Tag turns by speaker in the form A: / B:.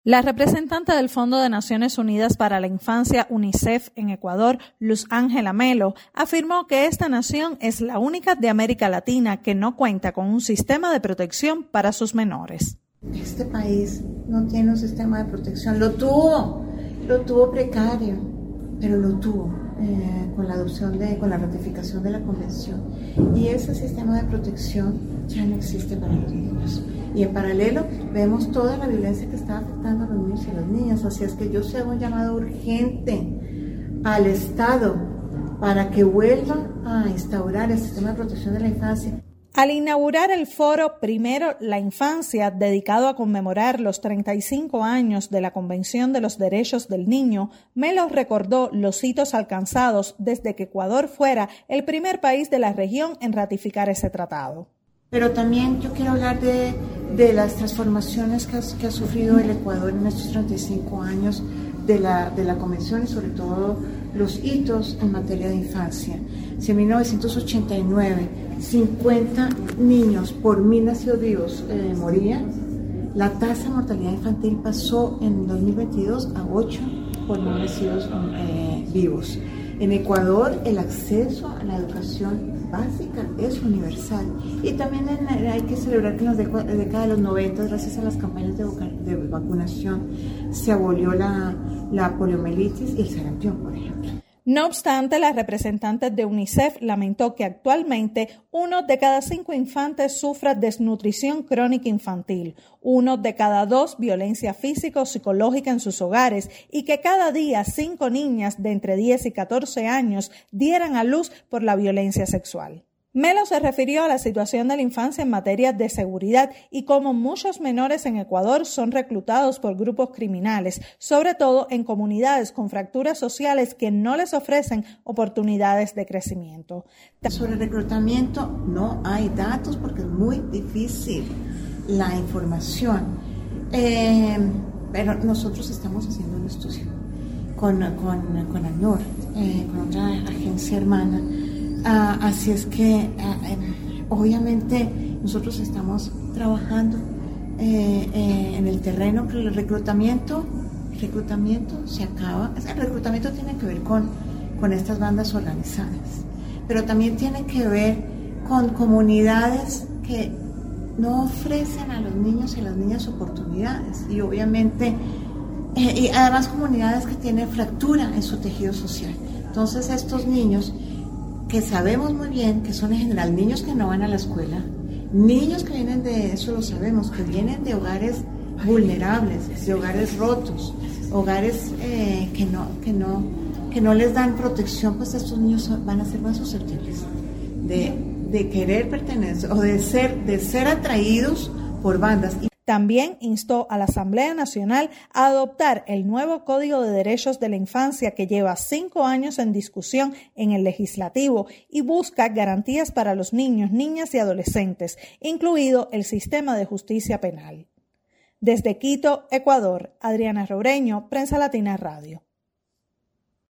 A: La representante del Fondo de Naciones Unidas para la Infancia, UNICEF, en Ecuador, Luz Ángela Melo, afirmó que esta nación es la única de América Latina que no cuenta con un sistema de protección para sus menores.
B: Este país no tiene un sistema de protección, lo tuvo precario, pero lo tuvo con la adopción con la ratificación de la convención. Y ese sistema de protección ya no existe para los niños. Y en paralelo vemos toda la violencia que está afectando a los niños y las niñas. Así es que yo hago un llamado urgente al Estado para que vuelva a instaurar el sistema de protección de la infancia.
A: Al inaugurar el foro Primero la Infancia, dedicado a conmemorar los 35 años de la Convención de los Derechos del Niño, Melo recordó los hitos alcanzados desde que Ecuador fuera el primer país de la región en ratificar ese tratado.
B: Pero también yo quiero hablar de las transformaciones que ha sufrido el Ecuador en estos 35 años de la Convención y sobre todo los hitos en materia de infancia. Si en 1989 50 niños por 1000 nacidos vivos morían, la tasa de mortalidad infantil pasó en 2022 a 8 por 1000 nacidos vivos. En Ecuador el acceso a la educación básica es universal y también hay que celebrar que en la década de los 90, gracias a las campañas de vacunación, se abolió la poliomielitis y el sarampión, por ejemplo.
A: No obstante, la representante de UNICEF lamentó que actualmente 1 de cada 5 infantes sufra desnutrición crónica infantil, 1 de cada 2 violencia física o psicológica en sus hogares y que cada día 5 niñas de entre 10 y 14 años dieran a luz por la violencia sexual. Melo se refirió a la situación de la infancia en materia de seguridad y cómo muchos menores en Ecuador son reclutados por grupos criminales, sobre todo en comunidades con fracturas sociales que no les ofrecen oportunidades de crecimiento.
B: Sobre reclutamiento no hay datos porque es muy difícil la información, pero nosotros estamos haciendo un estudio con ACNUR, con otra agencia hermana. Así es que obviamente nosotros estamos trabajando en el terreno, pero el reclutamiento se acaba. El reclutamiento tiene que ver con estas bandas organizadas, pero también tiene que ver con comunidades que no ofrecen a los niños y a las niñas oportunidades y obviamente y además comunidades que tienen fractura en su tejido social. Entonces estos niños que sabemos muy bien que son en general niños que no van a la escuela, niños que vienen de, eso lo sabemos, que vienen de hogares vulnerables, de hogares rotos, hogares que no les dan protección, pues estos niños van a ser más susceptibles de querer pertenecer o de ser atraídos por bandas.
A: También instó a la Asamblea Nacional a adoptar el nuevo Código de Derechos de la Infancia que lleva 5 años en discusión en el Legislativo y busca garantías para los niños, niñas y adolescentes, incluido el sistema de justicia penal. Desde Quito, Ecuador, Adriana Roureño, Prensa Latina Radio.